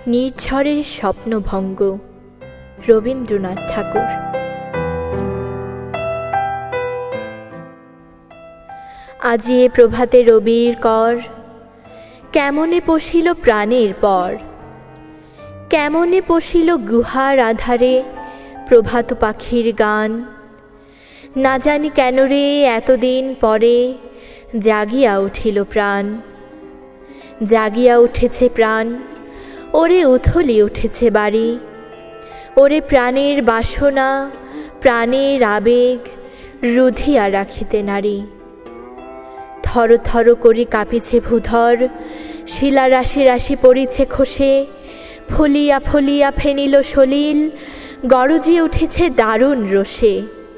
নির্ঝরের স্বপ্নভঙ্গ। রবীন্দ্রনাথ ঠাকুর। আজি এ প্রভাতে রবির কর, কেমনে পশিল প্রাণের পর। কেমনে পশিল গুহার আধারে প্রভাত পাখির গান। না জানি কেন রে এতদিন পরে জাগিয়া উঠিল প্রাণ। জাগিয়া উঠেছে প্রাণ, ওরে উথলি উঠেছে বাড়ি। ওরে প্রাণের বাসনা, প্রাণের আবেগ রুধিয়া রাখিতে নারী। থর থর করি কাঁপিছে ভূধর, শিলা রাশি রাশি পড়িছে খসে। ফলিয়া ফলিয়া ফেনিল সলিল, গরজিয়ে উঠেছে দারুণ রোষে।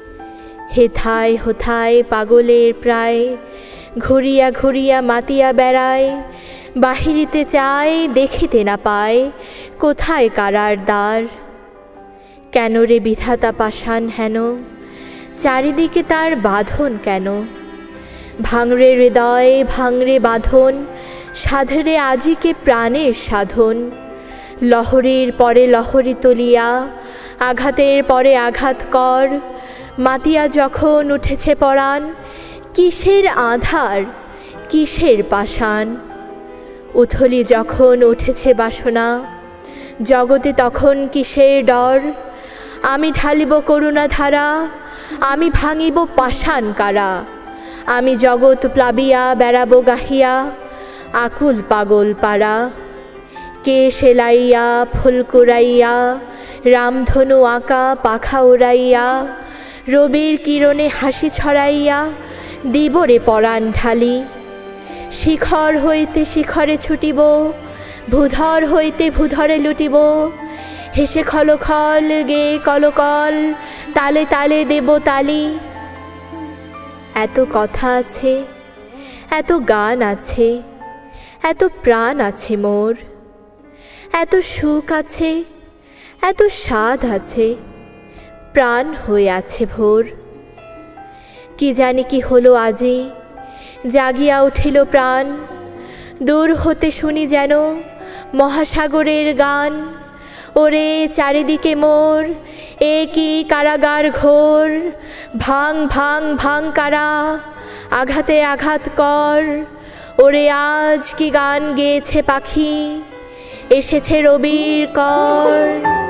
হেথায় হোথায় পাগলের প্রায়, ঘুরিয়া ঘুরিয়া মাতিয়া বেড়ায়। বাহিরিতে চায় দেখিতে না পায়, কোথায় কারার দ্বার। কেন রে বিধাতা পাষাণ হেন, চারিদিকে তার বাঁধন কেন। ভাঙরে হৃদয় ভাঙরে বাঁধন, সাধরে আজিকে প্রাণের সাধন। লহরীর পরে লহরী তলিয়া, আঘাতের পরে আঘাত কর। মাতিয়া যখন উঠেছে পরাণ, কিসের আধার কিসের পাষাণ। উথলি যখন উঠেছে বাসনা, জগতে তখন কিসের ডর। আমি ঢালিব করুণা ধারা, আমি ভাঙিব পাষাণ কারা। আমি জগৎ প্লাবিয়া বেড়াবো গাহিয়া, আকুল পাগল পাড়া। কে সেলাইয়া ফুল কুড়াইয়া, রামধনু আঁকা পাখা উড়াইয়া। রবির কিরণে হাসি ছড়াইয়া, দিবরে পরাণ ঢালি। শিখর হইতে শিখরে ছুটিব, ভূধর হইতে ভূধরে লুটিব। হেসে খলখল গে কলকল, তালে তালে দেব তালি। এত কথা আছে, এত গান আছে, এত প্রাণ আছে মোর। এত সুখ আছে, এত স্বাদ আছে, প্রাণ হয়ে আছে ভোর। কি জানি কি হলো আজি, জাগিয়া উঠিল প্রাণ। দূর হতে শুনি যেন মহাসাগরের গান। ওরে চারিদিকে মোর, এ কি কারাগার ঘোর। ভাঙ ভাঙ ভাঙ কারা, আঘাতে আঘাত কর। ওরে আজ কি গান গেয়েছে পাখি, এসেছে রবির কর।